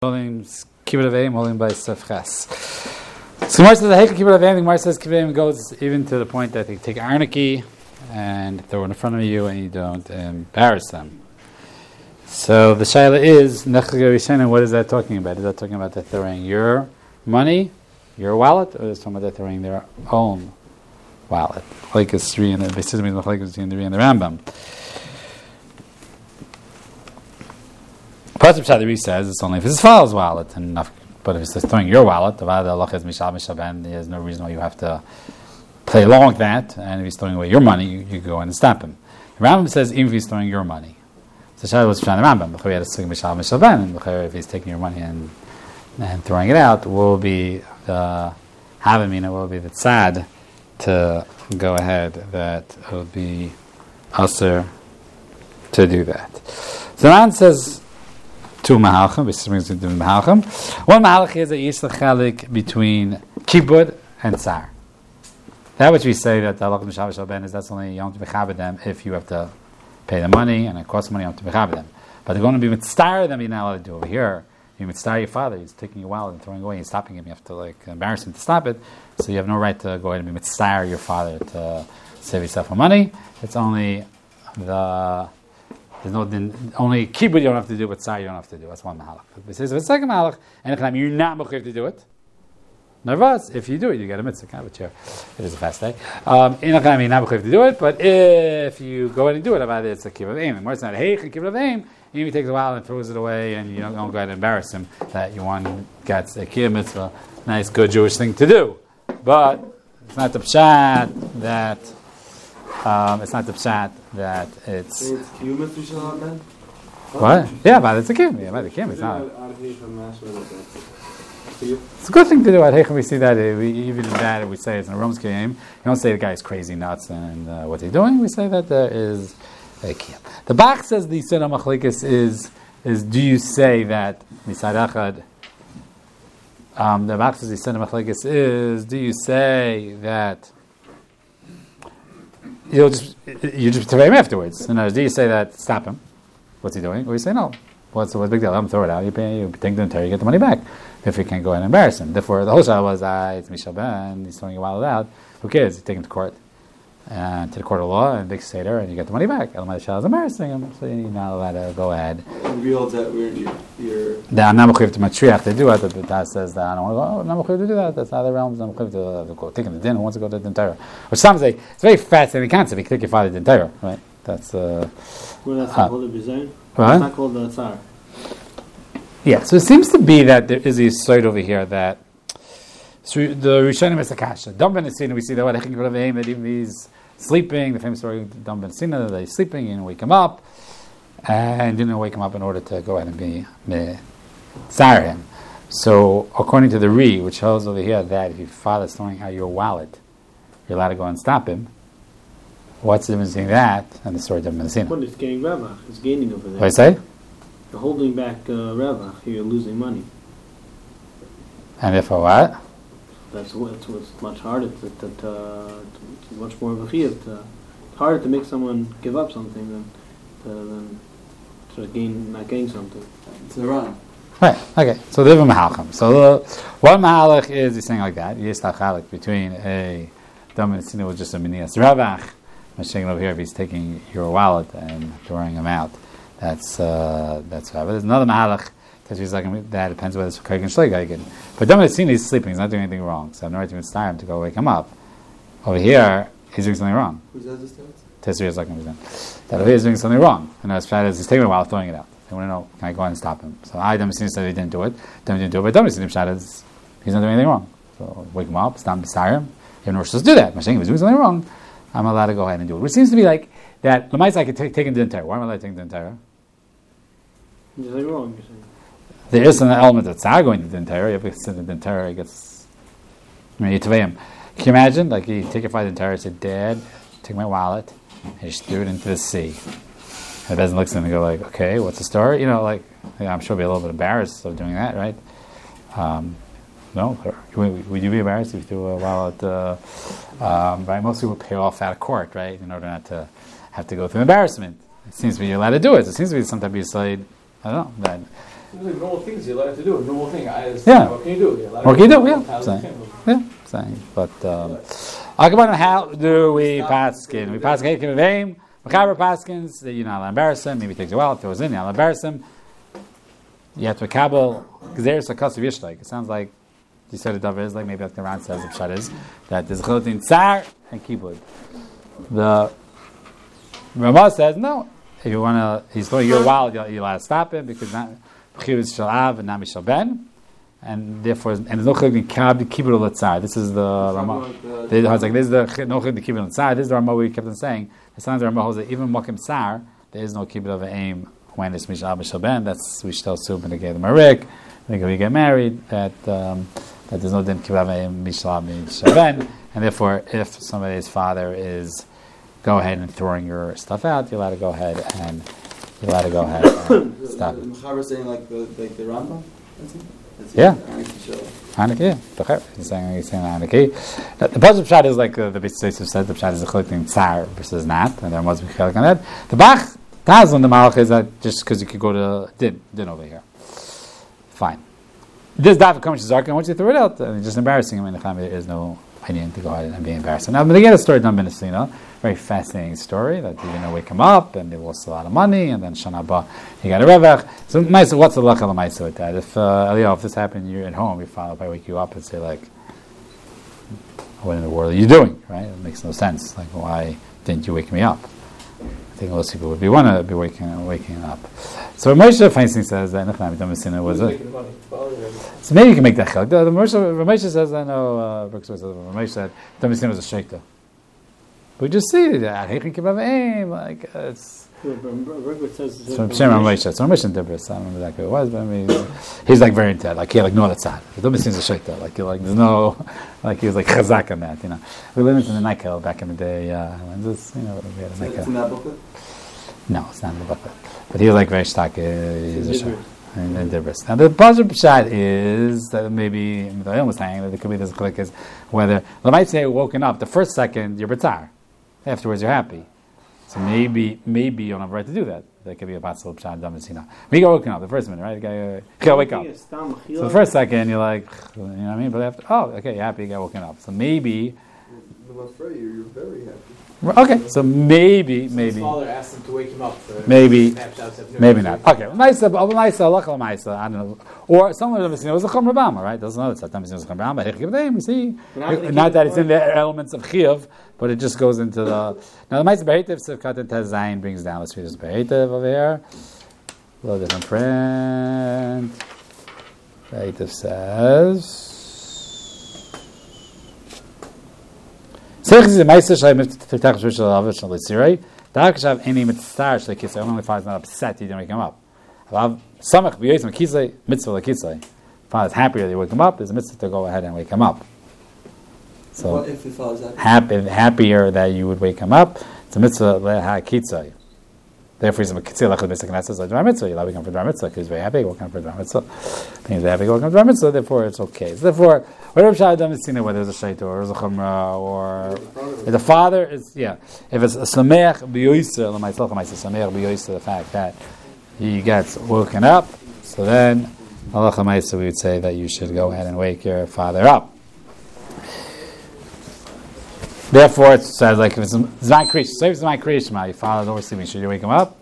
Holding kibbut avim, holding by sefches. So Gemara says the heik kibbut avim. The Gemara says kibbut avim goes even to the point that they take arniki and throw it in front of you, and you don't embarrass them. So the shaila is nechag. What is that talking about? Is that talking about that throwing your money, your wallet, or is it talking about that throwing their own wallet? Like it's three in the Beisizim is like it's in the Rambam. Pasuk Shadari says it's only if it's his father's wallet, and but if it's throwing your wallet, there's no reason why you have to play along with that. And if he's throwing away your money, you go in and stop him. The Rambam says even if he's throwing your money, so Shadari was trying the Rambam. If he's taking your money and throwing it out, will be the havamina, will be the tzad to go ahead. That it will be usher to do that. So the Rambam says. Two mahalchim, which brings into mahalchim. One mahalch is a yisla chalik between kibbut and tsar. That which we say that the halach mishavish alben is that's only you have to mechabed them if you have to pay the money and it costs money you have to mechabed them. But they're going to be mitzvah them. You're not allowed to do over here. You mitzvah your father. He's taking your wallet and throwing away. He's stopping him. You have to embarrass him to stop it. So you have no right to go ahead and be mitzvah your father to save yourself some money. It's only There's only kibbut you don't have to do, but tsar you don't have to do. That's one mahalach. But says if it's second mahalach, and you're not mechuyev to do it. Nervous, if you do it, you get a mitzvah. Kind of a chair. It is a fast day. You're not mechuyev to do it, but if you go ahead and do it, about it, it's a kibbut aim. And more it's not hey kibbut of aim. Even if he takes a while and throws it away, and you don't go ahead and embarrass him that you want gets a kibbut mitzvah, nice, good Jewish thing to do. But it's not the pshat that. It's not the pshat that it's. It's kiyum to shal ben. What? Yeah, but it's a kiyum. Yeah, but the kiyum. It's not. It's a good thing to do. At Heichem we see that even that we say it's in a Rome's kiyum. You don't say the guy's crazy nuts and what's he doing. We say that there is a kiyum. The Bach says the Sina Machlekes is do you say that Misad Echad? The Bach says the Sina Machlekes is do you say that you just tell him afterwards. In other words, do you say that stop him? What's he doing? Or you say no. What's the big deal? I'm throw it out. You take the entire, you get the money back. If you can't go and embarrass him. Therefore, the whole shot was it's Mishal Ben. He's throwing a wallet out. Who cares? You take him to court, to the court of law, and big seder, and you get the money back. Elamai Shal is embarrassing him, so you're not allowed to go ahead. You realize that you're. I'm not mechuyev to matriach to do it. But that says that I don't want to go. I'm not mechuyev to do that. That's not the realms. I'm mechuyev to go take him to dinner. Who wants to go to the din Torah? Which some say it's a very fascinating concept. You can take your father to din Torah, right? That's well, that's not called a bizayon. What? It's not called the tsar. Yeah, so it seems to be that there is a side over here that the Rishonim is a kasha. Dam ben Sina, we see that that even he's sleeping. The famous story of Dam ben Sina, that he's sleeping and wake him up, and didn't wake him up in order to go ahead and be tsar him. So according to the Ri, which holds over here that if your father's throwing out your wallet, you're allowed to go and stop him. What's the difference between that and the story of Dam ben Sina? Well, it's getting ravach. It's gaining over there. What do you say? You're holding back ravach. You're losing money. And if what? That's what's much harder. It's much more of a chiyuv. It's harder to make someone give up something than to not gain something. It's a run. Right. Okay. So they're mahalchim. So one mahalach is he's saying like that. Yes, tachalik between a dam and sina with just a minias ravach. I'm saying over here if he's taking your wallet and throwing him out. That's right. But there's another mahalach that he's like that depends whether it's kaig and shleig. But dam and sina he's sleeping. He's not doing anything wrong. So I have no right to inspire him to go wake him up. Over here he's doing something wrong. Who says this to us? Tesri is like that over here he's doing something wrong. And as far as he's taking a while throwing it out. They want to know, can I go ahead and stop him? So I Dam said he didn't do it. Dam didn't do it. But Dam Sinim Shad is he's not doing anything wrong. So wake him up, stop him, beside him. You have no supposed to do that. I'm saying if he's doing something wrong, I'm allowed to go ahead and do it. Which seems to be like that. Lamais I could take him to the entire. Why am I allowed to take him to the entire? You're saying wrong. You're saying. There is an element of tzar going to the entire. You have to sit in the entire. He gets. Can you imagine? Like you take your father to the entire. Say, Dad, take my wallet and just threw it into the sea. And the peasant looks at him and go like, okay, what's the story? I'm sure he'll be a little bit embarrassed of doing that, right? No, would you be embarrassed if you threw a wallet? Right, most people pay off out of court, right, in order not to have to go through embarrassment. It seems to be you're allowed to do it. It seems to be some type of side. I don't know. Like normal things you're allowed to do. A normal thing. Yeah. What can you do? What can you do? Yeah. Saying. But how do we paskin? We paskin kivim. Mechaber paskins that you're not allowed to embarrass him. Maybe it takes a while. If it was in, you're not allowed to embarrass him. You have to kabel gzeres hakas of yishleik. It sounds like you said it is like maybe like the Ran says the pshat is that there's chilutin tsar and kibud. The Ramah says no. If you want to, he's throwing your wild. You're allowed to stop him because not chiyuv shel av and nami shel ben, and therefore there's no chilutin kibud l'tzar. This is the Ramah. It's like this is the no chilutin kibud l'tzar. This is the Ramah we kept on saying. Sometimes the Ramah holds that even mokim tsar there is no kibud of aim when it's mishal mishal ben. That's we still assume in the gay the marik. I think if we get married that there's no din kibud of aim mishal mishal ben, and therefore if somebody's father is go ahead and throwing your stuff out, you're allowed to go ahead and stop it. Mechaber saying like the Rambam. Yeah. Anaki, he's saying Anaki. The positive shot is like the Beit Yosef said. The shot is a collecting tsar versus not, and there must be chelik on that. The Bach Taz on the Malach is that just because you could go to din over here. Fine. This daf comes to Zarka, and once you throw it out, and it's just embarrassing him in the family. There is no opinion to go ahead and be embarrassed. Now, but again, a story done Ben very fascinating story that you're going to wake him up, and they lost a lot of money, and then Shana Ba, he got a revach. So, what's the luck of the Maisa with that? If Eliyahu, if this happened, you're at home, your father probably wake you up and say like, "What in the world are you doing?" Right? It makes no sense. Like, why didn't you wake me up? I think most people would want to be waking up. So Moshe Feinstein says that Nachman was it. So maybe you can make that chilek. The Moshe says, I know Brooks says Moshe said Damisina was a sheikta. But we just see that like it's. So Moshe and Debris, I don't remember exactly who it was, but I mean, he's like very into that. Like no, that's not. Damisina is a sheikta. Like there's no, like he was like chazak on that. We lived in the Nikel back in the day. This, we had a Nikel. It's in that booklet? No, it's not in the booklet. But he was like very stark. He's a shah. And Debris. Now the positive pshat is that maybe the Ilm was saying that there could be this click is whether they might say woken up the first second you're batar, afterwards you're happy. So maybe you don't have a right to do that. There could be a batzal pshat damasina. We got woken up the first minute, right? You gotta wake up. So the first second you're like, you know what I mean? But after, okay, you're happy, you got woken up. So maybe. I'm afraid you're very happy. Okay, so maybe. His father asked him to wake him up. Maybe not. Okay, Maisa, I don't know. Or someone of us was a Chum Rabama, right? Doesn't know that sometimes it was a Chum Rabama. We see, not that it's in the elements of Chiyuv, but it just goes into the. Now the Maisa Behetiv Sivkat and Tezayin brings down. Let's read this Behetiv over here. A little different print. Behetiv says. Only finds not upset he didn't wake him up. Father's happier they wake him up, there's a mitzvah to go ahead and wake him up. So what if the father's happy? Happier that you would wake him up, it's a mitzvah leha. Therefore, he's a kitzah lechad b'sek neses like dvar mitzvah. You allow him for dvar mitzvah because he's very happy. Welcome for dvar mitzvah. He's very happy. Welcome for dvar mitzvah. Therefore, it's okay. So therefore, whatever shayla dam is seen, whether it's a shayta or it's a chumrah or if the father is if it's a sameach b'yoyser l'maitzalach l'maitzah sameach b'yoyser the fact that he gets woken up, so then halacha ma'isa we would say that you should go ahead and wake your father up. Therefore, it says like if it's Zman Krish, so if it's Zman Krish, your father's always sleeping, should you wake him up?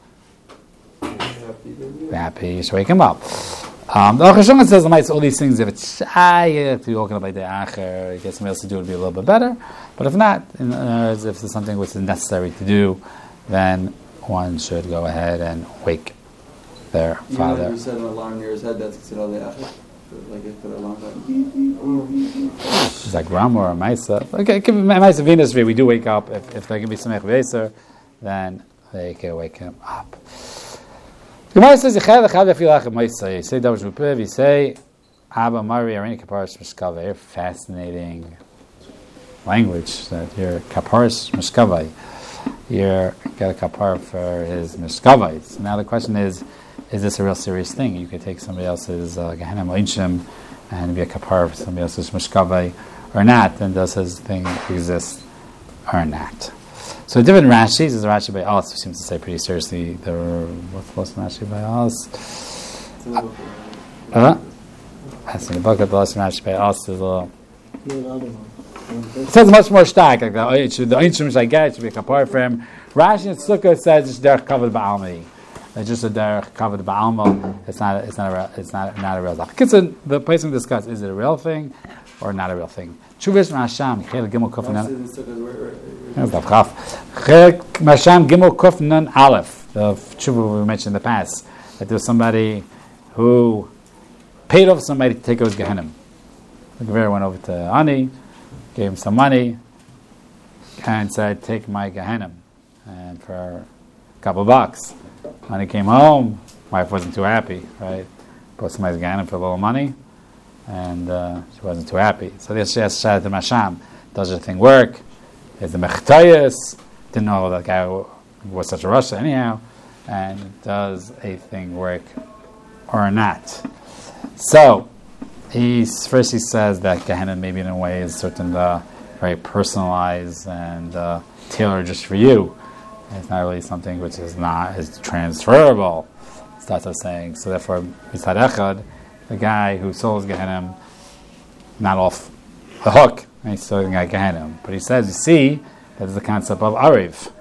Happy, you should wake him up. The Achash says all these things. If it's shy, if you woken up by the acher, you get somebody else to do, it would be a little bit better. But if not, if there's something which is necessary to do, then one should go ahead and wake their father. You set an alarm near his head. That's considered the acher. Like if the alarm button. It's like Ram or a Maisa. Okay, Maisa Venus, we do wake up. If there can be Samech Veser, then they can wake him up. The Gemara says, you say Davish Rupiv, you say Abba Mari Arena Kaparis Mishkavai. Fascinating language that you're Kaparis Mishkavai. You got a kapar for his Mishkavai. So now the question is this a real serious thing? You could take somebody else's Gehenna Moinshim and be a kapar for somebody else's Mishkavai or not, and does his thing exist or not? So different Rashis, is Rashi by Alas, who seems to say pretty seriously, what's Rashi by Alas? I see the bucket, the Lashon Rashi by us is a little. No, the other one. It says much more stark, like the Einshim which I get should be kapar for him. Rashi and Sukkah says it's derech covered ba'almi. It's just a derech covered ba'alma. It's not a real thing. The place we discuss, is it a real thing or not a real thing? Chuvish Masham, Chel Gimel Kuf Nun. Masham Gimel Kuf Nun Aleph. The Chuvu we mentioned in the past, that there was somebody who paid off somebody to take out his Gehenim. The Gevera went over to Ani, gave him some money, and said, "Take my Gehenim," and for a couple of bucks. When he came home, wife wasn't too happy, right? Bought somebody's Gehenim for a little money, and she wasn't too happy. So she asked to Masham, "Does the thing work? Is the Mechtayas?" Didn't know that guy was such a Russia anyhow, and does a thing work or not? So he says that Gehenna maybe in a way is certain very personalized and tailored just for you. It's not really something which is transferable. Starts off saying so. Therefore, Mitzad Echad, the guy who sold Gehenna, not off the hook, and he's selling guy Gehenna. But he says, you see, that is the concept of Ariv.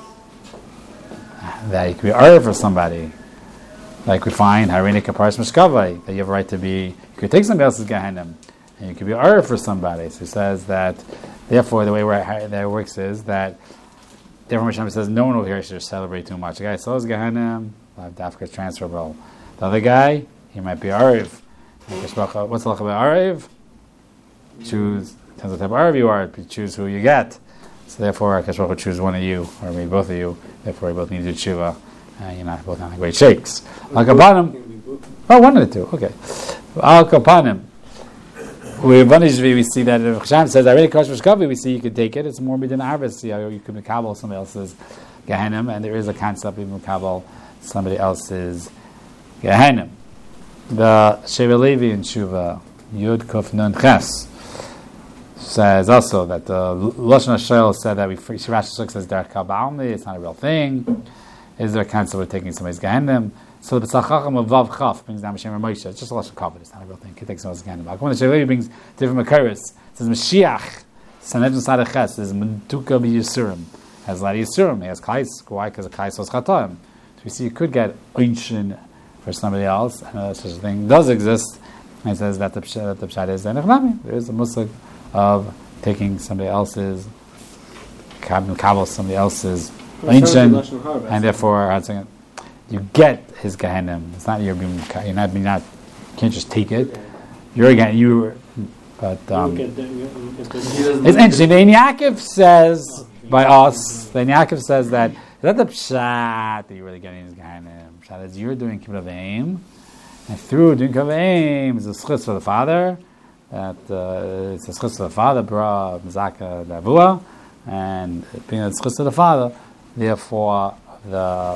That you could be Ariv for somebody. Like we find Harini Kaparis Mishkavai, that you have a right to be, you could take somebody else's Gehenna, and you could be Ariv for somebody. So he says that, therefore, the way that it works is that, therefore, Hashem says, no one over here should celebrate too much. The guy sells Gehenna, Dafka is transferable. The other guy, he might be Ariv. What's the halacha about Ariv? Choose, depends what type of Ariv you are, choose who you get. So therefore, Akash will choose one of you, or maybe both of you. Therefore, you both need to do tshuva. You're not both on great shakes. Al Kapanim. Oh, one of the two. Okay. Al Kapanim. We see that if Hashem says, "I already kosher shkavi," we see you could take it. It's more than arvis. You could mekabel somebody else's Gehenim, and there is a concept of mekabel somebody else's Gehenim. The Sheva Levi in Tshuva Yud Kuf Nun Ches says also that the Lashon HaShel said that Rashi says derech kaba'almi, it's not a real thing. Is there a concept of taking somebody's Gehenim? So the Tzachacham of Vav Chaf brings down Hashem Moshe. It's just a Lashon Kavod. It's not a real thing. He takes somebody's Gehenim. When the Sheva Levi brings different Makaris, it says Mashiach Saned Sadach Ches is Mentuka b'Yisurim. Has a lot of Yisurim. He has Kais. Why? Because the Kais was Chataim. So we see you could get Einshin for somebody else, and such a thing does exist. And it says that the Pshat is Zachnami. There is a musig of taking somebody else's kabel, somebody else's Einshin, and therefore you get his Gehenim. It's not you're not you can't just take it. You're again but it's interesting. The Yaakov says by us. The Yaakov says that. Is that the pshat that you're really getting his Gehenim? Pshat is you're doing kibbutz avim, and through doing kibbutz avim is a schutz for the father. That it's a schutz for the father, bra mizaka davua, and being a schutz for the father, therefore bra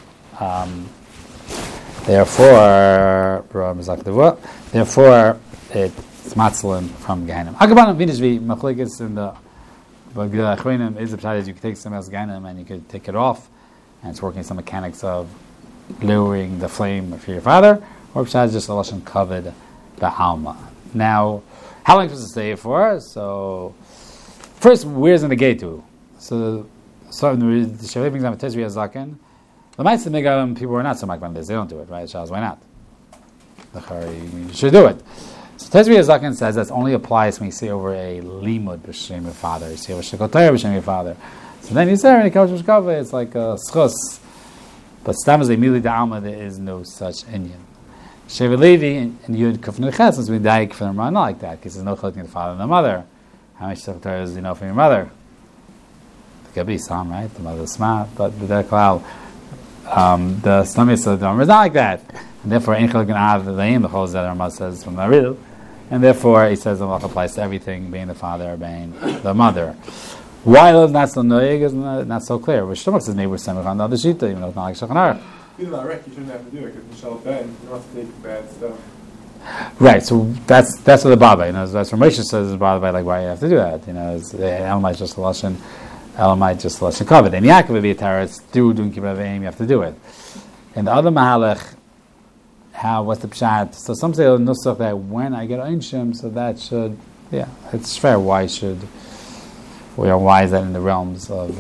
mizaka davua, therefore it's matzlin from Gehenim. Akabanim vinishvi machlekes in the. But Gila Achreinim is the pshat is you can take some else Gehenim and you could take it off, and it's working some mechanics of lowering the flame for your father, or pshat is just a lashon kavod ba'alma. Now, how long are you supposed to stay for? So, first, where's in the gate to? So the Shavei brings down a Tezri Azaken. The Ma'aseh Megalim people are not so makban this; they don't do it, right? Shaz, why not? You should do it. So Tezri Azaken says that only applies when you say over a limud b'shem your father. You say over shekotayr b'shem your father. So then you say when it comes to shkava, it's like a schus. But stam is a mili da'alma, there is no such inyan. Sheva Levi and Yud Kufnei Ches, since we daik for the not like that, because there's no chalking the father and the mother. How much shekotayr do you know from your mother? It could be some, right? The mother's smart, but the klal, the stomach of the is not like that. And therefore, ein chalkin av the chol that Rama says from the Aril. And therefore, he says the malach applies to everything, being the father, being the mother. Why is not so noyeg is not so clear. Which Shemach says maybe we're semich on the other shita, even though it's not like Shulchan Aruch. You shouldn't have to do it because Michelle Ben, you don't have to take bad stuff. Right, so that's what the Baba, that's what Moshe says is bothered by, like, why you have to do that. Elamite just a lashon, Elamite just a lashon kavod. And Yaakov would be a terrorist, through doing kibbutz avim, you have to do it. And the other mahalach what's the pshat? So some say nusach that when I get einshim, so that should, it's fair. Why is that in the realms of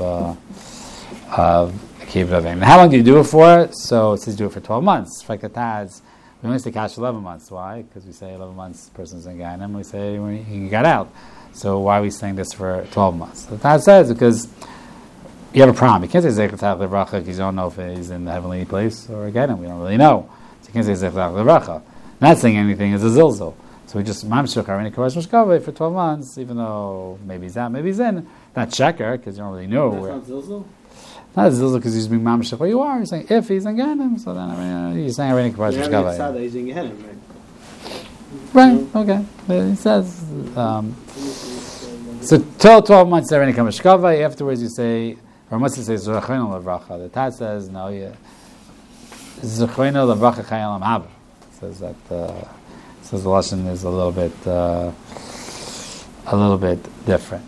kibbutz avim? How long do you do it for? So it says do it for 12 months. We only say cash 11 months. Why? Because we say 11 months person's in Gainim. We say when he got out. So why are we saying this for 12 months? The Taz says because you have a problem. You can't say Zeichat Levracha because you don't know if he's in the heavenly place or again, we don't really know. So you can't say Zeichat Levracha. Not saying anything is a zilzal. So we just Mamshuk Harini Karash Mishkaveh for 12 months, even though maybe he's out, maybe he's in. Not checker because you don't really know. That's not zilzal? Not a zilzal because he's being Mamshuk where you are. You're saying if he's in Ganem, so then you're saying Harini Karash Mishkaveh. Yeah, he's in Gehenim, right? Right, okay. He says, so till 12 months, they're in Kamashkava. Afterwards, you say, or must you say, Zerachayna Lavracha. The Taz says, no, Zerachayna Lavracha Chayalam Haba. Says that, says the lesson is a little bit different.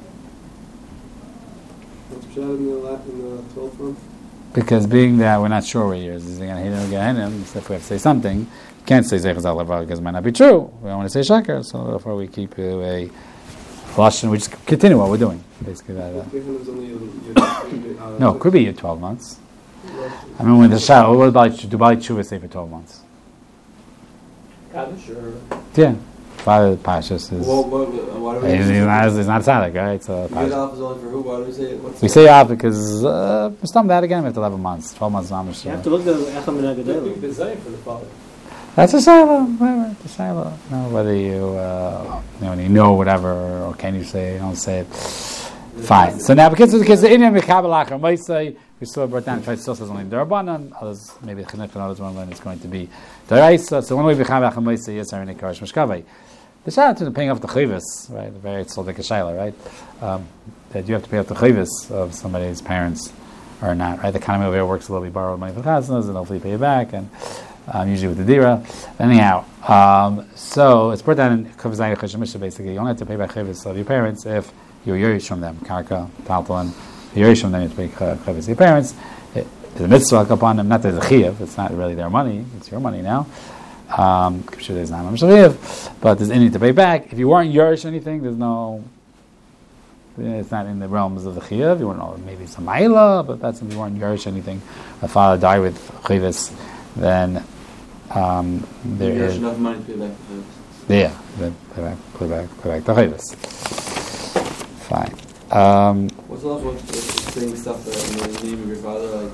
What's pshat in the 12th month? Because being that we're not sure where he is he going to hate him again? So if we have to say something, you can't say Zechaz Lavracha because it might not be true. We don't want to say Shakar, so therefore we keep a Lashon, we just continue what we're doing. Basically, no, it could be 12 months. I mean, when the Shah, what about Dubai Tshuva say for 12 months? Kaddish or? Yeah. Father Pashas is. He's not tzaddik, right? So Get off is only for who? Why do we say it? we say off because stum that again. We have 11 months, 12 months. You have to look at Echam and Big Agadol. design for the father. That's a shiloh, whatever. The shiloh. No, whether you whatever, or can you say? Don't say it. Fine. So now, because the Indian Mekabel Acher might say we still brought down. It still says only Darabanan. Others maybe Chinuch and others one it's going to be Daraisa. So one way Mekabel Acher might say yes, Harini Karash Mishkaveh. The shaila to paying off the chayvus, right? The very it's like a shaila, right? That you have to pay off the chayvus of somebody's parents or not, right? The economy over here works a little bit, borrow money from chaznas and hopefully pay it back, and usually with the dira. Anyhow, so it's brought down in Kuf Zayin Cheshamisha. Basically, you only have to pay back chayvus of your parents if you're yerish from them, karka, taltalan. You're yerish from them, you have to pay chayvus of your parents. There's a mitzvah upon them, not there's a chiyuv. It's not really their money; it's your money now. I'm sure there's not but there's anything to pay back. If you weren't Yerush or anything, there's no. It's not in the realms of the Chiyuv. You weren't maybe some Ma'ila, but that's if you weren't Yerush or anything. A father died with Chiyuvs, then there is enough money to pay back the Chiyuvs. Yeah, then pay back the Chiyuvs. Fine. What's the last one? Saying stuff in the name of your father, like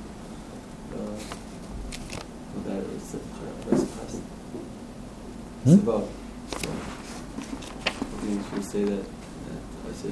that is. About. You should say that. I say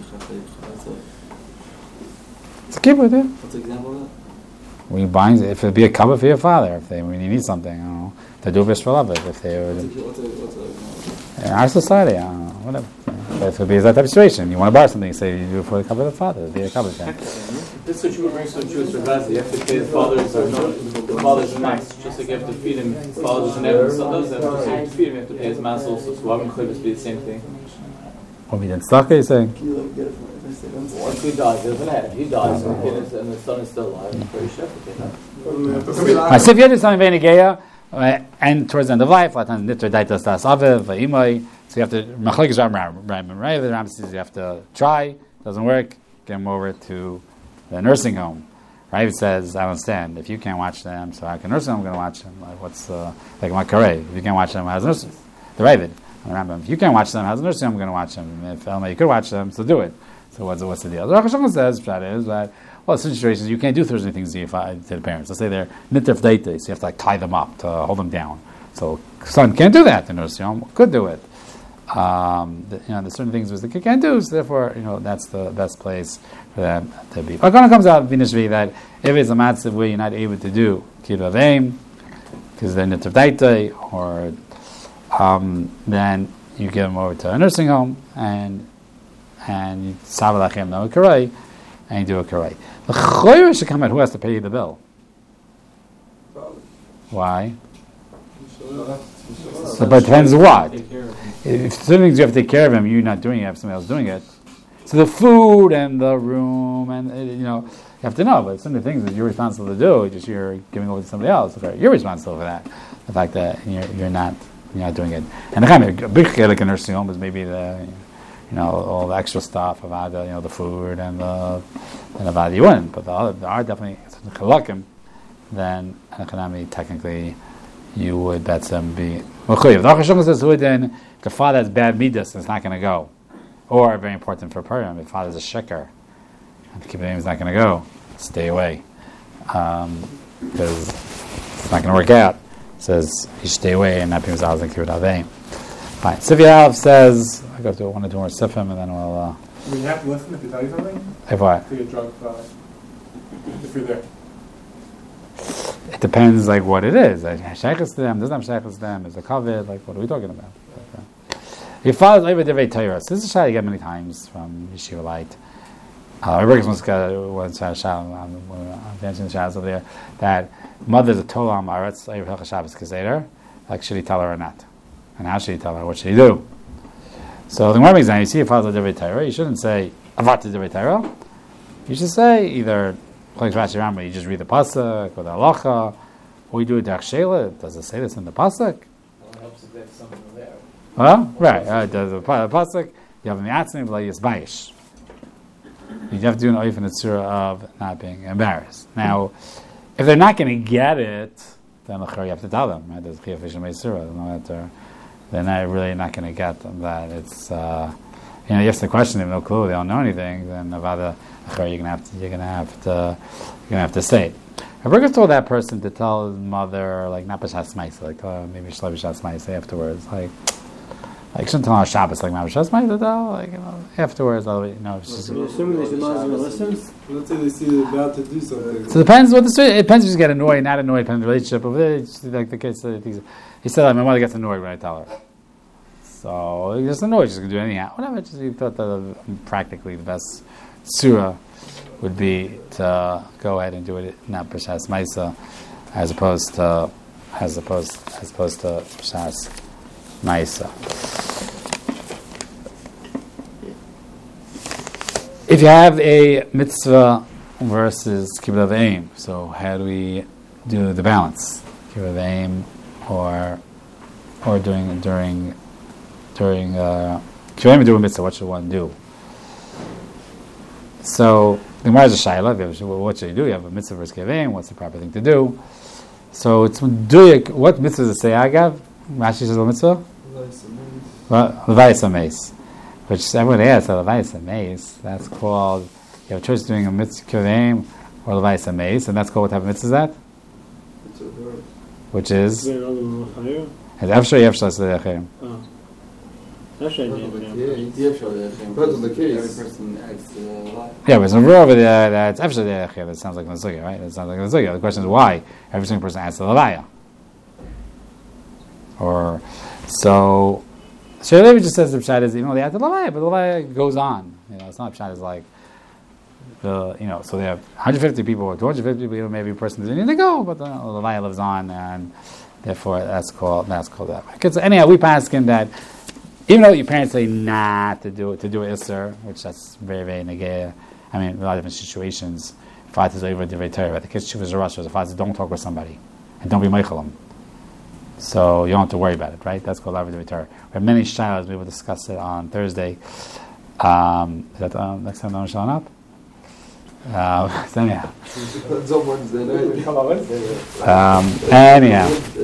It's a kibbutz, yeah. What's the example of that? When you buy, if it'd be a cover for your father, when you need something, I don't know, to do this for love, if they would. In our society, I don't know, whatever. But if it be that type of situation, you want to buy something, you say you do it for the cover of the father, it'd be a cover thing. This situation brings some Jews for Gaza. You have to pay the fathers or no, the fathers are nice. Just like you have to feed him, fathers and everyone does that. So you have to feed him, you have to pay his mass also. So why wouldn't Chayvus be the same thing? What we didn't suck, are you saying? Once he dies, he doesn't have. He dies, and the son is still alive. I'm pretty sure to pay that. So if you do something very negeya, and towards the end of life, a lot of times niter daitas das aviv va'imai. So you have to machlekes Rambam, right? The Rambam says you have to try. Doesn't work. Get them over to the nursing home. Right? It says, I understand. If you can't watch them, so how can nursing home going to watch them? Like what's like Makareh? If you can't watch them, how's nursing? The Ravid. If you can't watch them, how's nursing home going to watch them? If you could watch them, so do it. So what's the deal? The Rosh Hashanah says that is that well, in situations you can't do Thursday things to the parents. Let's say they're niter f'deite, so you have to tie them up to hold them down. So son can't do that. The nursing home could do it. There's certain things that the kid can't do, so therefore, that's the best place for them to be. But when it comes out Vinishvi that if it's a matzav where you're not able to do kibbutz avim because they're niter f'deite, or then you give them over to a nursing home and you savalachem no karai, and you do a karai. The choyer should come out. Who has to pay you the bill? Why? So, but it depends what. If certain things you have to take care of him, you're not doing it. You have somebody else doing it. So the food and the room and you have to know. But some of the things that you're responsible to do, just you're giving over to somebody else. Okay, you're responsible for that. the fact that you're not doing it. And again, a big chelik in nursing home is maybe all the extra stuff about the food and the you wouldn't. But there are definitely chalakim. Then technically you would be mechuyev. The Aruch says then the father has bad midas, it's not going to go. Or very important for Purim, if the father's a shikar, and the kibbutz is not going to go, stay away, because it's not going to work out. It says you should stay away and not be mizalz and kibbutz avim. Fine. Sifyav says I go to one or two more sifim and then we'll. You have to listen if you tell you something. If what? To get drunk, if you're there. It depends, like what it is. Sheikhs to them, doesn't have sheikhs to them. Is a kavod? Like what are we talking about? He follows over the Torah. So this is a shayla you get many times from Yeshiva Light. Everybody wants to answering the shadows over there that mother's a Torah on Maretz over Shabbos Keseder. Like should he tell her or not? And how should he tell her? What should he do? So the Gemara makes you see if follows the Torah, you shouldn't say avat the Torah. You should say either like Rashi Rambam, you just read the pasuk or the halacha, or you do a derech shela. Does it say this in the pasuk? It helps if there's someone there. Well, right. Does the pasuk? You have an yatzim like yisbayish. You have to do an oif in the tzura of not being embarrassed. Now, if they're not going to get it, then you have to tell them. Right? There's chiyuv v'shem tzura. They're not really not going to get them that it's. You have to question them. No clue. They don't know anything. Then avada. You're gonna have to say it. Rebbe told that person to tell his mother, like not b'shas ma'aseh, like maybe shlev b'shas ma'aseh afterwards, like shouldn't tell her on Shabbos, like b'shas ma'aseh, like afterwards, Assuming that the mother's gonna listen. Let's say they see they're about to do something. So it depends what it depends if you get annoyed, not annoyed, depends on the relationship. Like the case, he said, like, my mother gets annoyed when I tell her. So he's just annoyed, she's gonna do anyhow. Whatever. He thought that practically the best surah would be to go ahead and do it not b'shas ma'aseh, as opposed to b'shas ma'aseh. If you have a mitzvah versus kibbutz avim, so how do we do the balance? Kibbutz avim or during kibbutz avim do a mitzvah, what should one do? So the Gemara is a shayla. What should you do? You have a mitzvah versus kivim. What's the proper thing to do? So it's what mitzvah does it say? Agav. Rashi says the mitzvah. Levayis ameis. Which everyone asks, levayis ameis. That's called. You have a choice of doing a mitzvah kivim or levayis ameis, and that's called what type of mitzvah is that? Which is. It's Efshar Yefshar. That's right. Depends on the case. Every person acts Yeah, but there's a rule over there that's Efshar Derech. That sounds like Nazugya, right? That sounds like Nazugya. The question is why every single person acts the Levaya. Or so Levi just says the Pshat is they act the Levaya, but the Levaya goes on. It's not Pshat is like so they have 150 people or 250 people. Maybe a person doesn't need to go, but the Levaya lives on, and therefore that's called that. Because anyhow, we pass in that. Even though your parents say not to do Isser, which that's very, very negaya. I mean, a lot of different situations. Father is over the Torah, but the kids choose a rush. The father says, don't talk with somebody, and don't be meichelim. So you don't have to worry about it, right? That's called Lavra Torah. We have many shilas. We will discuss it on Thursday. Is that next time I'm showing up? So anyhow. It's on Wednesday night. Come on Wednesday. Anyhow.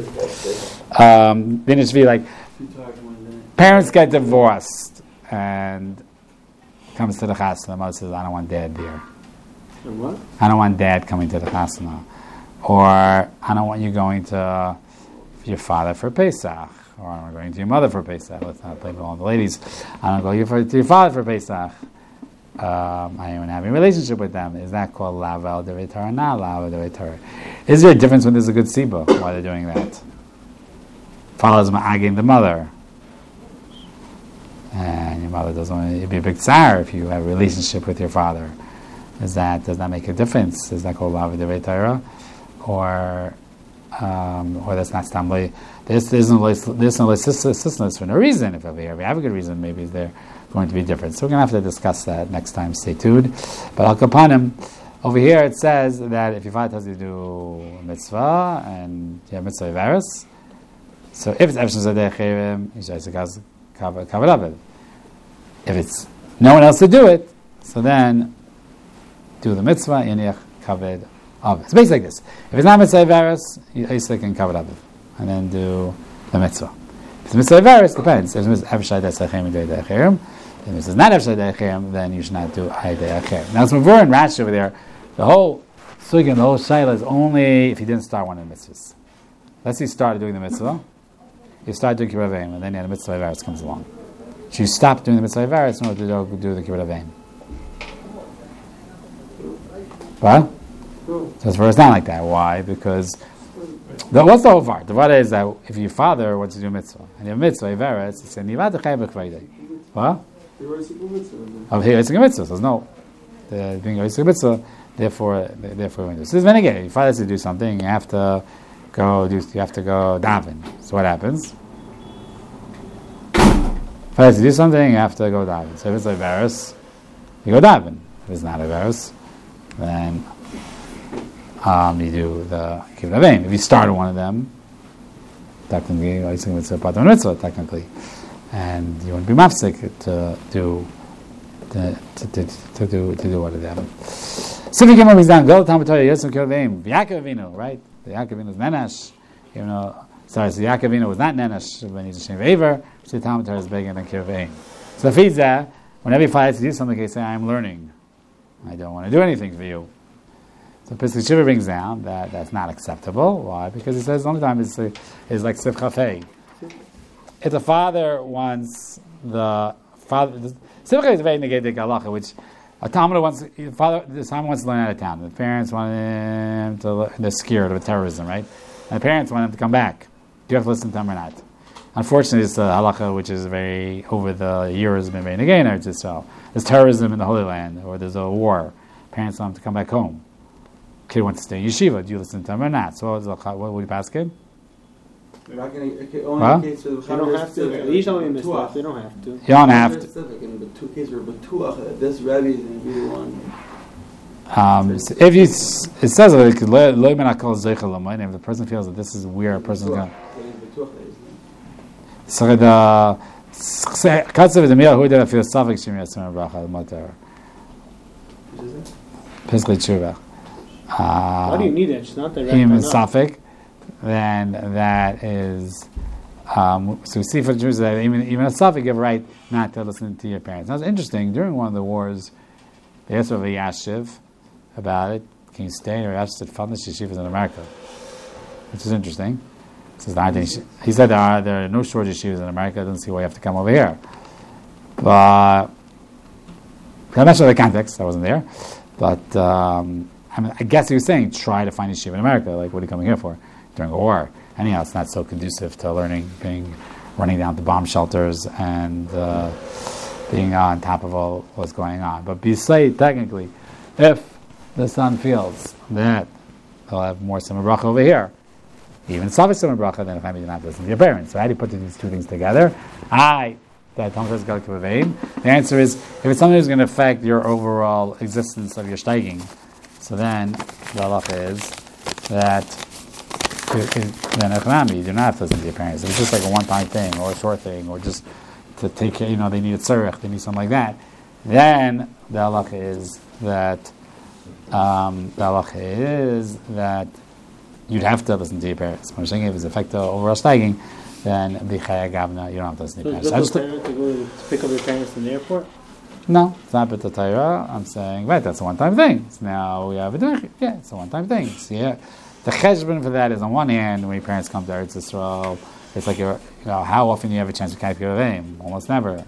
Then it should be like. Parents get divorced and comes to the chasana. The mother says, I don't want dad there. And what? I don't want dad coming to the chasana. Or I don't want you going to your father for Pesach. Or I'm going to your mother for Pesach. Let's not blame all the ladies. I don't go to your father for Pesach. I don't even have a relationship with them. Is that called Laval Devei Torah or not Laval Devei Torah? Is there a difference when there's a good siba? Why they're doing that? Follows ma'agin the mother. And your mother doesn't want to be a big tsar if you have a relationship with your father. Does that make a difference? Is that called Lavi Devei Torah? Or that's not stamli? There's no assistance for no reason. If we have a good reason, maybe they're going to be different. So we're going to have to discuss that next time. Stay tuned. But Al Kapanim, over here it says that if your father tells you to do mitzvah and you have mitzvah veris, So if it's Efshon Zadeh Cherem, you say it's Kavod Aved. If it's no one else to do it, so then do the mitzvah, Yaniach Kavod Aved. It's basically like this. If it's not Mitzvah Averis, you stick in Kavod Aved. And then do the mitzvah. If it's Mitzvah Averis, depends. If it's Efshon Zadeh Cherem, if it's not Efshon Zadeh Cherem, then you should not do Ayadeh Cherem. Now, it's Mavur and Rashi over there. The whole Sugya, the whole Shaila is only if you didn't start one of the mitzvahs. Let's say you started doing the mitzvah, you start doing Kibbutz Avim, and then the mitzvah Averis comes along. So you stop doing the mitzvah Averis in order to do the Kibbutz Avim. What? So it's not like that. Why? Because what's the whole part? The part is that if your father wants to do mitzvah, and you have mitzvah Averis, it's in Yivad Chayv B'Chvaydei. What? Of here, it's a mitzvah. So no, the being a mitzvah. Therefore, we do. So there's many again. Your father has to do something. You have to go daven. So what happens? If I have to do something, you have to go daven. So if it's a virus, you go daven. If it's not a virus, then you do the kibbutz avim. If you started one of them, technically, it's a part of a mitzvah, technically, and you want to be mafsik to do one of them. So if you get more done, go to Talmud Torah, Yosef Kibbutz Avim, Yaakov Avinu, right? The Yaakov Avinu is Nenash, so Yaakov Avinu was not Nenash when he's a Shem Aver, so Talmud Torah is bigger than Kibbutz Avim. So if he's there, whenever he finds to do something, he say, I'm learning. I don't want to do anything for you. So Pesach Shiva brings down that that's not acceptable. Why? Because he says the only time is like Sivcha Fei. If the father wants Sivcha is very negated halacha, which a Talmud wants to learn out of town. The parents want him they're scared of terrorism, right? And the parents want him to come back. Do you have to listen to him or not? Unfortunately, it's a halacha which is very, over the years, been very negated. So there's terrorism in the Holy Land, or there's a war. Parents want him to come back home. Kid wants to stay in yeshiva. Do you listen to him or not? So what would you pass kid? They're not going to only case of they don't have to. They don't have to. You don't have to. In the two cases where Batuach, this Rebbe is going to be the one. If you, it says that if the person feels that this is where a person is going. So the Katsav is the Miyah who did a philosophic Shemi Yasmin Bracha Matar. Pesach Tshuva. Why do you need it? It's not the Him Safik. Then that is so we see for the Jews that even a Safik you have a right not to listen to your parents. Now it's interesting, during one of the wars they asked of a Yashiv about it, can you stay, or Yashiv said founded yeshivas in America, which is interesting. He said there are no shortage of yeshivas in America. I don't see why you have to come over here. But I'm not sure the context, I wasn't there, but I guess he was saying try to find yeshiva in America, like what are you coming here for during a war? Anyhow, it's not so conducive to learning, running down to bomb shelters and being on top of all what's going on. But Bisay, technically, if the son feels that they'll have more Simon Bracha over here, even Savik Simon Bracha, then if family did not listen to your parents. So how do you put these two things together? The answer is, if it's something that's going to affect your overall existence of your steiging, so then the halacha is that then you do not have to listen to your parents. If it's just like a one-time thing or a short thing, or just to take care, they need a tzarech, they need something like that, then the halacha is that you'd have to listen to your parents. When I'm saying if it's affect the overall steiging, then Bichaya Gavna, you don't have to listen to your parents. So to go to pick up your parents in the airport? No, it's not B'ta Torah. I'm saying, right, that's a one-time thing. So now we have a derech. Yeah, it's a one-time thing. So yeah, the cheshbon for that is, on one hand, when your parents come to Eretz Yisrael, it's like how often do you have a chance to keep your name? Almost never.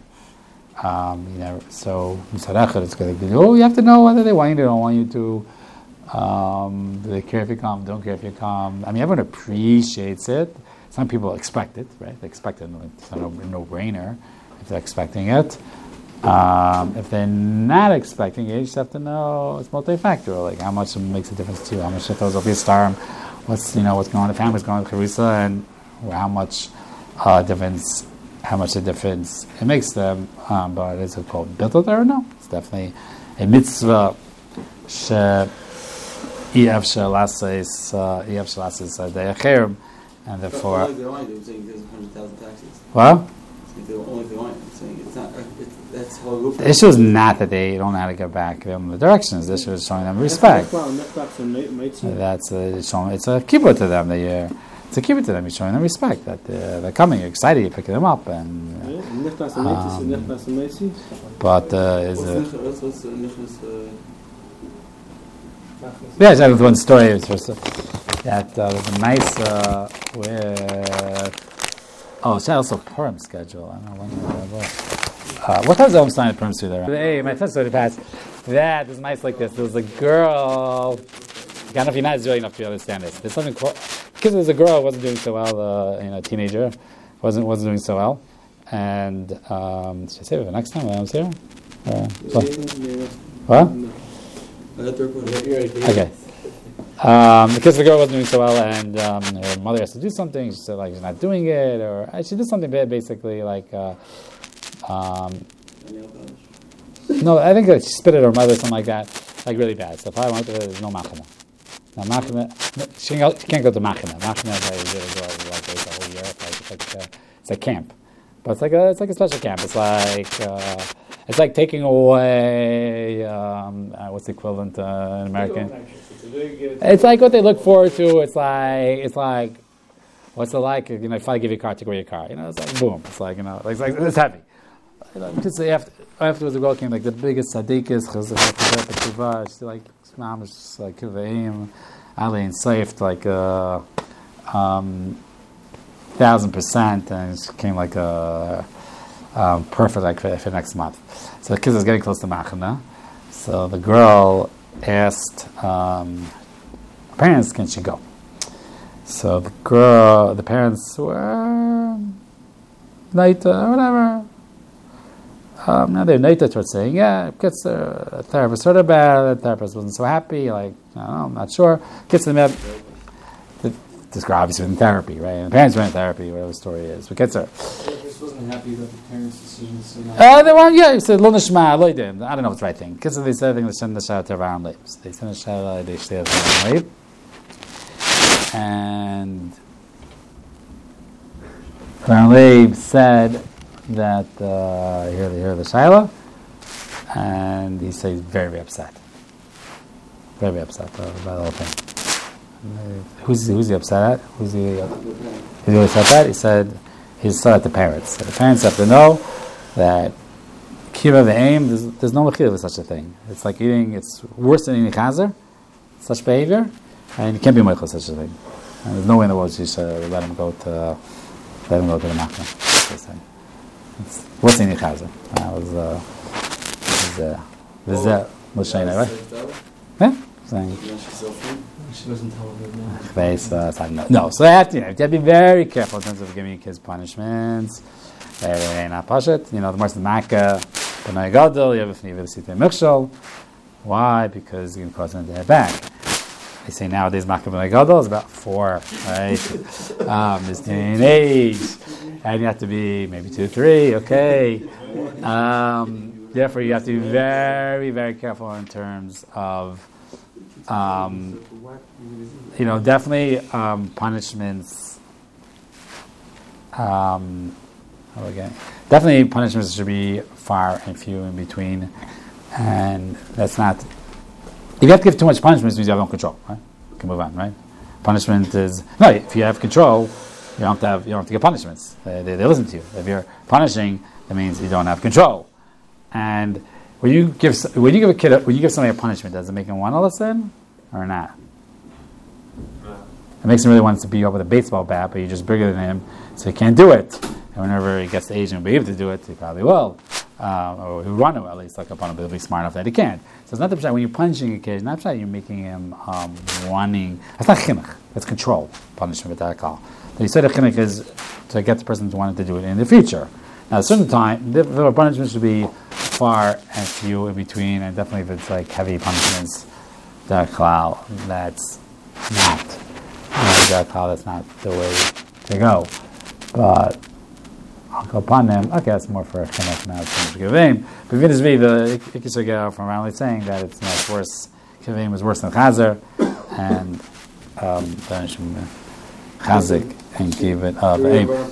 So Misarachar, it's good. You have to know whether they want you to, don't want you to. Do they care if you come? Don't care if you come? I mean, everyone appreciates it. Some people expect it, right? They expect it. It's not a no-brainer if they're expecting it. If they're not expecting it, you just have to know it's multifactorial. Like how much it makes a difference to you. How much it throws up your star. What's going on? The family's going to Charissa, and how much difference it makes them. But is it called built there? No, it's definitely a mitzvah. EF Shalasis and But therefore, only if they want, I'm saying there's 100,000 taxes. well, Only if they want, I'm saying it's not. That's how it the issue is not that they don't know how to get back. They don't know the directions. The issue is showing them respect. That's showing. It's a kibbutz to them. It's a kibbutz to them. You're showing them respect that they're coming. You're excited. You're picking them up, and but is what's the nichnas? yeah, I have one story. It's just that there's a nice with. Oh, it's also Purim schedule. I don't know when. What time's the sign at Purim through there? Hey, my friend started past. That is nice like this. There was a girl. I don't know if you're not Israeli enough to understand this. There's something called, because there was a girl who wasn't doing so well. A teenager wasn't doing so well, and should I say it the next time when I was here? What? Okay. Because the girl wasn't doing so well, and her mother has to do something. She said like she's not doing it, or she did something bad, basically like. No, I think that she spit at her mother, something like that, like really bad. So probably there's no machana. Now machana, she can't go to machana. Machana is like a whole year. It's like camp, but it's like a special camp. It's like taking away what's the equivalent in American? It's like what they look forward to. It's like what's it like? If I give you a car, take away your car. It's like boom. It's like it's heavy. Because afterwards the girl came like the biggest tzaddikus, she's like mom is just like kivaim, Ali and saved like 1,000%, and she came like perfect like for next month. So the kids is getting close to Machana. So the girl asked her parents, can she go? So the parents were night whatever. Now they're native towards saying, yeah, gets the therapist heard about it, the therapist wasn't so happy, like, I don't know, I'm not sure. Gets them up, this girl obviously was in therapy, right? And the parents were in therapy, whatever the story is. But gets her. The therapist wasn't happy about the parents' decision, so They weren't, he said, Lo Nishma, Lo Yidin. I don't know what's the right thing. Because they said, I think they send the shout to Avraham Leib. They send the shout, they say Avraham Leib. And Avraham Leib said, that hear the Shaila, and he says very, very upset about the whole thing. Who's he upset at? Who's he upset at? He said he's upset at the parents. So the parents have to know that kiva the aim. There's no mechila with such a thing. It's like eating. It's worse than eating chazer. Such behavior, and you can't be meichel such a thing. And there's no way in the world you should let him go to the machna. What's in Yechazer? That was Moshe, right? Yeah? she doesn't tell her now. No, so you have to be very careful in terms of giving your kids punishments. They're not pashat. The more the Makkah, the Nagadol, you have a Sitei Mikshol. Why? Because you can cause them to head back. They say nowadays Makkah Nagadol is about 4, right? This day and age. And you have to be maybe 2, 3, okay. Therefore, you have to be very, very careful in terms of, definitely punishments. Definitely punishments should be far and few in between, and that's not. If you have to give too much punishment, it means you have no control. Right? You can move on, right? Punishment is no. If you have control. You don't have to get punishments. They listen to you. If you're punishing, that means you don't have control. And when you give somebody a punishment, does it make him want to listen or not? It makes him really want to beat you up with a baseball bat, but you're just bigger than him, so he can't do it. And whenever he gets to age and will be able to do it, he probably will, or he'll run away at least like upon him, but he'll be smart enough that he can't. So it's not the pshat when you're punishing a kid. Not pshat you're making him wanting. That's not chinuch. That's control. Punishment with that call. The Yisod of chinuch is to get the person to want to do it in the future. Now, at a certain time, the punishment should be far and few in between, and definitely if it's like heavy punishments, that's not the way to go. But I'll go upon them. Okay, that's more for a chinuch now. It's Kivim. But Vinizvi, the Ikisogel from Rally saying that it's worse. Kivim is worse than Chazer, and chazik and give it up.